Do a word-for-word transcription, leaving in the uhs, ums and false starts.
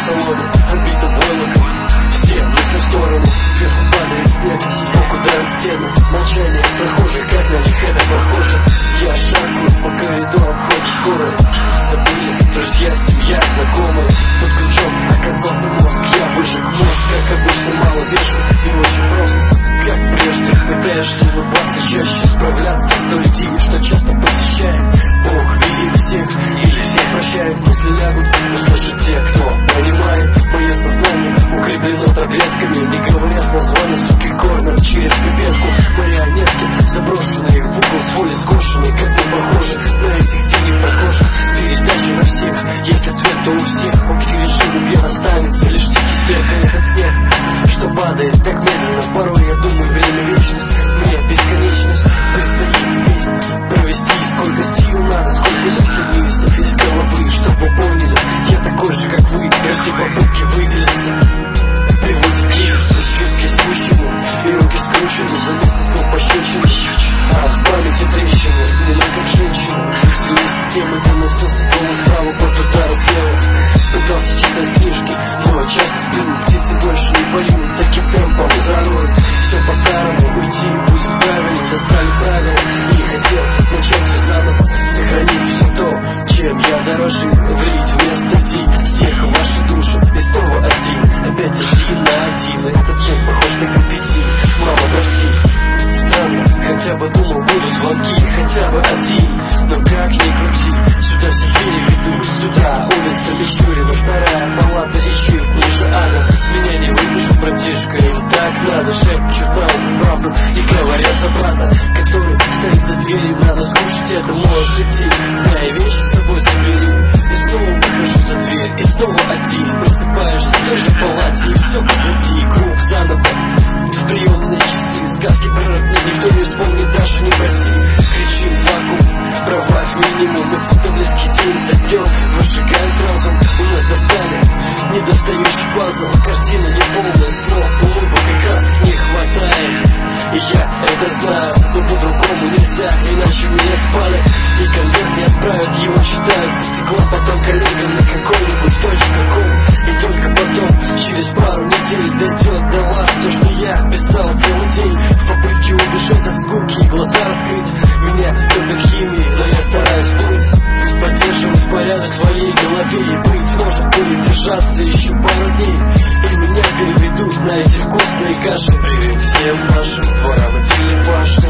салоне, отбитым войлоком. Все мысли в сторону, сверху падает снег, сбоку давит стену. Молчание прохожих, как на них это похоже. Я шагаю по коридору, хоть скоро. Забыли друзья, семья, знакомые. Под ключом оказался мозг, я выжег мозг. Как обычно, мало вешу и очень просто. Как прежде, пытаешься улыбаться, чаще справляться с той идеей, что часто посещает. Бог видит всех или всех прощает. Мысли лягут, услышат те, кто понимает. Мое сознание укреплено таблетками. Не говорят названия, суки, корнер через пипетку. Марионетки, заброшенные в угол, свой скошенные. Как мы похожи на этих синих прохожих. Передачи на всех, если свет, то у всех. Общий режим убьет, останется лишь тихий спер. Этот снег, что падает так медленно. Порой я думаю, время вечность, мне бесконечность предстоит здесь провести. Сколько сил надо, сколько мыслей вывести из головы, чтоб вы поняли, я такой же, как вы. Каждой попытки выделиться приводит к кризису. Шлюпки спущены и руки скручены, за место слов пощечины. А в памяти трещины, не ну как женщина. Сильные системы ДНС, полный справа, под удары слева. Пытался читать книжки, но часто сплю. Птицы больше не полинут, таким темпом зароют. Все по-старому, уйти будет правильно. Достали правила, не хотел начать все заново. Сохранить все то, чем я дорожил. Влить вместо Ди всех в ваши души. И снова один, опять один на один. Этот снег похож на конфетти. Мама, прости. Странно, хотя бы думал, будут звонки, хотя бы один. Но как ни крути, сюда все двери ведут. Сюда улица Мичурина, вторая палата и чуть ниже ада. Меня не выпишут, братишка, им так надо. Шепчут на ухо правду и говорят за брата, который стоит за дверью. Надо скушать, это можешь идти. Да, и вещи с собой собери. И снова выхожу за дверь, и снова один. Просыпаешься в той же палате, и все позади. Круг заново, в приемные часы. Сказки про родных никто не вспомнит, даже не проси. Кричим в вакуум, пробавь минимум. Эти таблетки день за днем выжигают разум. У нас достали недостающий пазл. Картина неполная, слов, улыбок как раз их не хватает. И я это знаю, но по-другому нельзя, иначе меня спали. И конверт не отправят, его читают со стекла. Потом коллегам на какой-нибудь точка ком. И только потом, через пару недель, дойдет до вас то, что я писал целый день. В попытке убежать от скуки и глаза раскрыть. Меня топят химией, но я стараюсь быть. Поддерживать порядок в своей голове. И быть может будет держаться еще пару дней. И меня переведут на эти вкусные каши. Привет всем нашим дворам и телевашам.